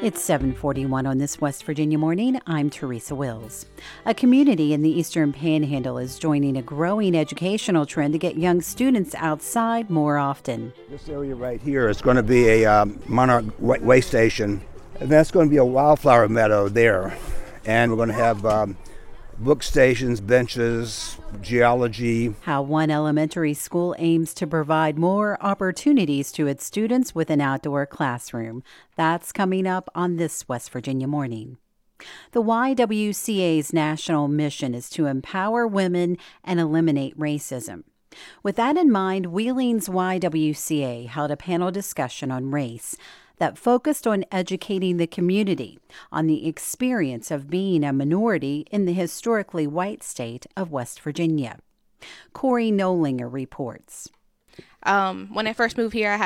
It's 7:41 on this West Virginia morning. I'm Teresa Wills. A community in the Eastern Panhandle is joining a growing educational trend to get young students outside more often. This area right here is going to be a Monarch way station, and that's going to be a wildflower meadow there. And we're going to have book stations, benches, geology. How one elementary school aims to provide more opportunities to its students with an outdoor classroom. That's coming up on this West Virginia morning. The YWCA's national mission is to empower women and eliminate racism. With that in mind, Wheeling's YWCA held a panel discussion on race that focused on educating the community on the experience of being a minority in the historically white state of West Virginia. Corey Nolinger reports. When I first moved here,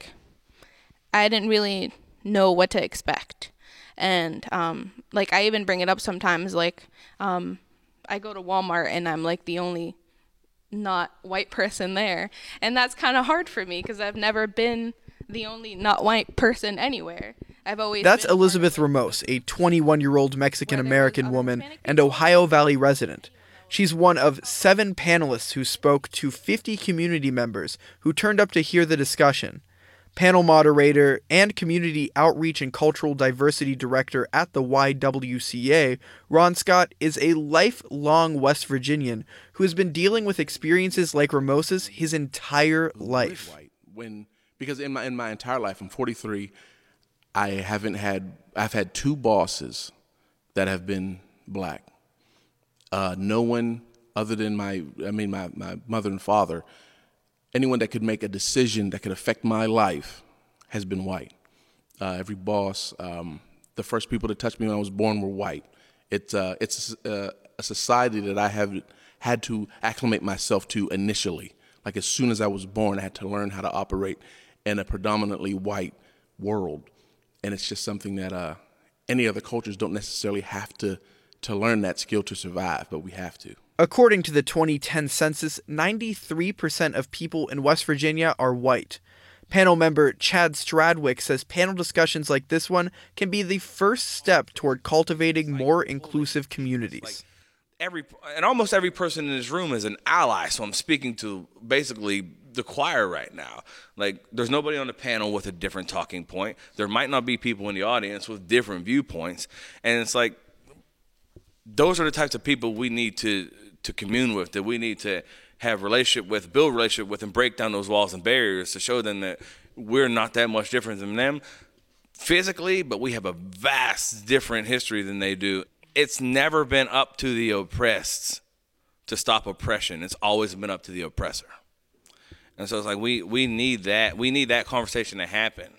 I didn't really know what to expect. And, I even bring it up sometimes, I go to Walmart and I'm the only not white person there. And that's kind of hard for me because I've never been the only not white person anywhere. That's Elizabeth Ramos, a 21-year-old Mexican-American woman and Ohio Valley resident. She's one of 7 panelists who spoke to 50 community members who turned up to hear the discussion. Panel moderator and Community Outreach and Cultural Diversity Director at the YWCA, Ron Scott, is a lifelong West Virginian who has been dealing with experiences like Ramos's his entire life. Because in my entire life, I'm 43, I've had 2 bosses that have been black. No one other than my mother and father, anyone that could make a decision that could affect my life has been white. Every boss, the first people to touch me when I was born were white. It's a society that I have had to acclimate myself to initially. As soon as I was born, I had to learn how to operate in a predominantly white world. And it's just something that any other cultures don't necessarily have to learn that skill to survive, but we have to. According to the 2010 census, 93% of people in West Virginia are white. Panel member Chad Stradwick says panel discussions like this one can be the first step toward cultivating more inclusive communities. Almost every person in this room is an ally, so I'm speaking to basically the choir right now. There's nobody on the panel with a different talking point. There might not be people in the audience with different viewpoints, and it's those are the types of people we need to commune with, that we need to have relationship with, build relationship with, and break down those walls and barriers to show them that we're not that much different than them physically, but we have a vast different history than they do. It's never been up to the oppressed to stop oppression. It's always been up to the oppressor. And so it's we need that. We need that conversation to happen.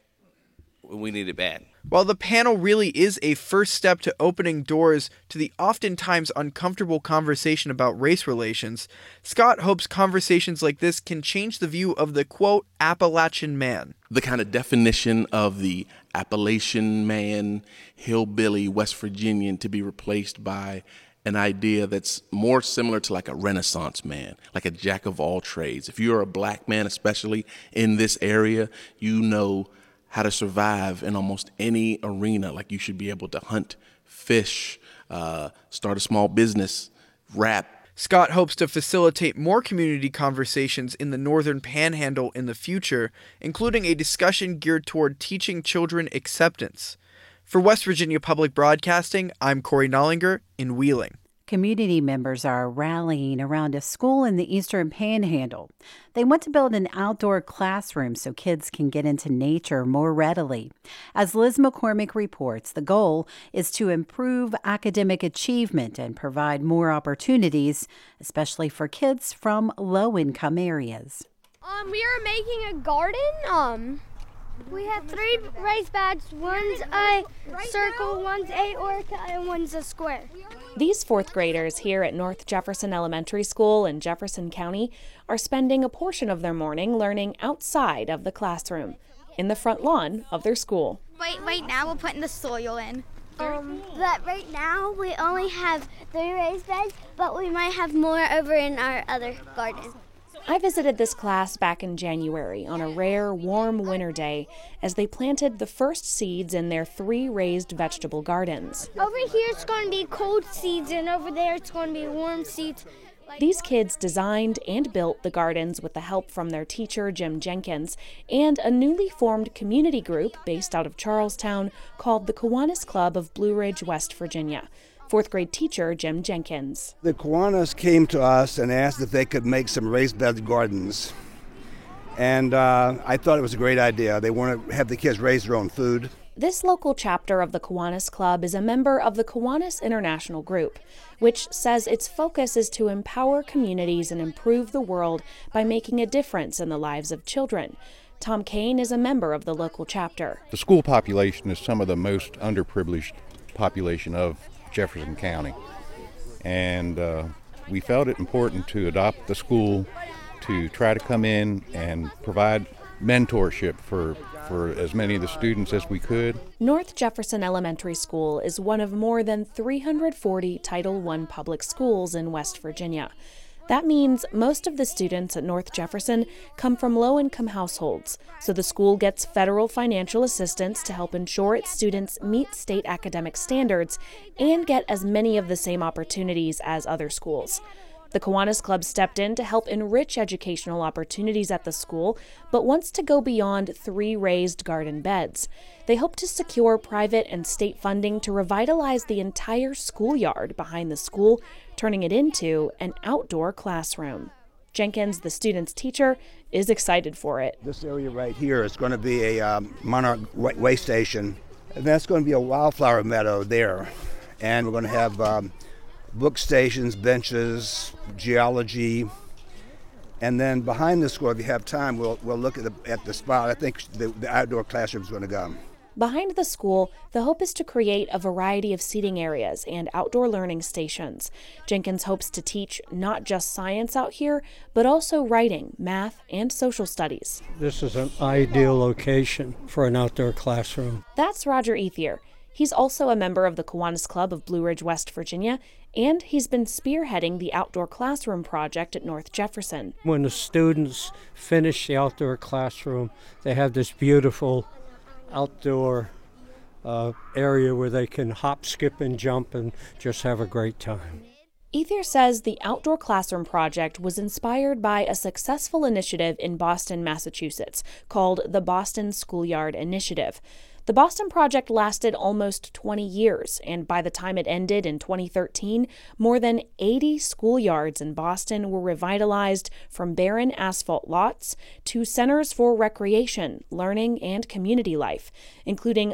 We need it bad. While the panel really is a first step to opening doors to the oftentimes uncomfortable conversation about race relations, Scott hopes conversations like this can change the view of the, quote, Appalachian man. The kind of definition of the Appalachian man, hillbilly, West Virginian, to be replaced by an idea that's more similar to a Renaissance man, like a jack of all trades. If you're a black man, especially in this area, you know how to survive in almost any arena. You should be able to hunt, fish, start a small business, rap. Scott hopes to facilitate more community conversations in the Northern Panhandle in the future, including a discussion geared toward teaching children acceptance. For West Virginia Public Broadcasting, I'm Corey Nolinger in Wheeling. Community members are rallying around a school in the Eastern Panhandle. They want to build an outdoor classroom so kids can get into nature more readily. As Liz McCormick reports, the goal is to improve academic achievement and provide more opportunities, especially for kids from low-income areas. We are making a garden. We have 3 raised beds. One's a circle, one's a orca, and one's a square. These 4th graders here at North Jefferson Elementary School in Jefferson County are spending a portion of their morning learning outside of the classroom, in the front lawn of their school. Right now we're putting the soil in. But right now we only have 3 raised beds, but we might have more over in our other garden. I visited this class back in January on a rare, warm winter day as they planted the first seeds in their 3 raised vegetable gardens. Over here it's going to be cold seeds, and over there it's going to be warm seeds. These kids designed and built the gardens with the help from their teacher, Jim Jenkins, and a newly formed community group based out of Charlestown called the Kiwanis Club of Blue Ridge, West Virginia. 4th grade teacher Jim Jenkins. The Kiwanis came to us and asked if they could make some raised bed gardens. And I thought it was a great idea. They want to have the kids raise their own food. This local chapter of the Kiwanis Club is a member of the Kiwanis International Group, which says its focus is to empower communities and improve the world by making a difference in the lives of children. Tom Kane is a member of the local chapter. The school population is some of the most underprivileged population of Jefferson County, and we felt it important to adopt the school to try to come in and provide mentorship for as many of the students as we could. North Jefferson Elementary School is one of more than 340 Title I public schools in West Virginia. That means most of the students at North Jefferson come from low-income households, so the school gets federal financial assistance to help ensure its students meet state academic standards and get as many of the same opportunities as other schools. The Kiwanis Club stepped in to help enrich educational opportunities at the school, but wants to go beyond 3 raised garden beds. They hope to secure private and state funding to revitalize the entire schoolyard behind the school, turning it into an outdoor classroom. Jenkins, the student's teacher, is excited for it. This area right here is going to be a Monarch way station, and that's going to be a wildflower meadow there. And we're going to have book stations, benches, geology, and then behind the school, if you have time, we'll look at the spot. I think the outdoor classroom is going to go. Behind the school, the hope is to create a variety of seating areas and outdoor learning stations. Jenkins hopes to teach not just science out here, but also writing, math, and social studies. This is an ideal location for an outdoor classroom. That's Roger Ethier. He's also a member of the Kiwanis Club of Blue Ridge, West Virginia, and he's been spearheading the outdoor classroom project at North Jefferson. When the students finish the outdoor classroom, they have this beautiful outdoor area where they can hop, skip, and jump and just have a great time. Ethier says the outdoor classroom project was inspired by a successful initiative in Boston, Massachusetts, called the Boston Schoolyard Initiative. The Boston project lasted almost 20 years, and by the time it ended in 2013, more than 80 schoolyards in Boston were revitalized, from barren asphalt lots to centers for recreation, learning, and community life, including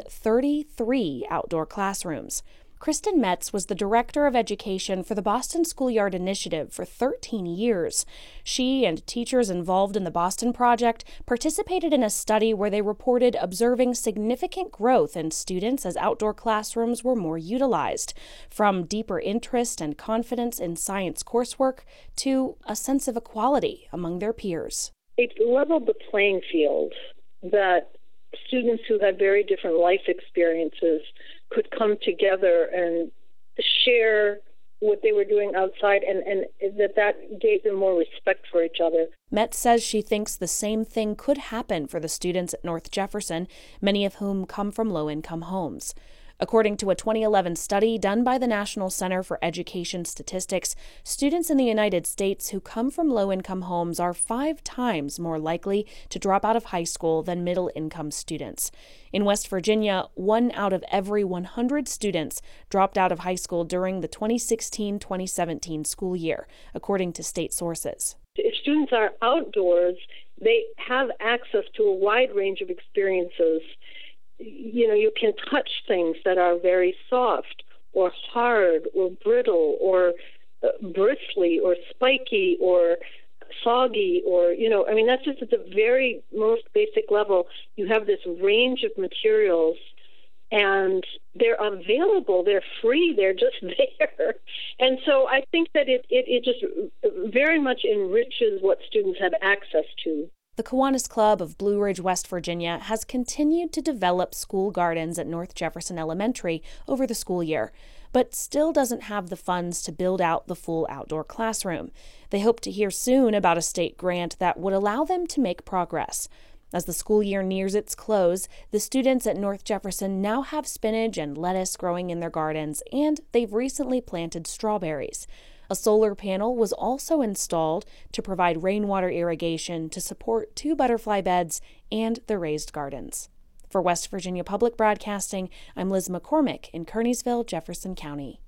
33 outdoor classrooms. Kristen Metz was the Director of Education for the Boston Schoolyard Initiative for 13 years. She and teachers involved in the Boston project participated in a study where they reported observing significant growth in students as outdoor classrooms were more utilized, from deeper interest and confidence in science coursework to a sense of equality among their peers. It leveled the playing field that students who had very different life experiences could come together and share what they were doing outside, and that gave them more respect for each other. Metz says she thinks the same thing could happen for the students at North Jefferson, many of whom come from low-income homes. According to a 2011 study done by the National Center for Education Statistics, students in the United States who come from low-income homes are 5 times more likely to drop out of high school than middle-income students. In West Virginia, 1 out of every 100 students dropped out of high school during the 2016-2017 school year, according to state sources. If students are outdoors, they have access to a wide range of experiences. You know, you can touch things that are very soft or hard or brittle or bristly or spiky or soggy, or, that's just at the very most basic level. You have this range of materials, and they're available, they're free, they're just there. And so I think that it just very much enriches what students have access to. The Kiwanis Club of Blue Ridge, West Virginia, has continued to develop school gardens at North Jefferson Elementary over the school year, but still doesn't have the funds to build out the full outdoor classroom. They hope to hear soon about a state grant that would allow them to make progress. As the school year nears its close, the students at North Jefferson now have spinach and lettuce growing in their gardens, and they've recently planted strawberries. A solar panel was also installed to provide rainwater irrigation to support 2 butterfly beds and the raised gardens. For West Virginia Public Broadcasting, I'm Liz McCormick in Kearneysville, Jefferson County.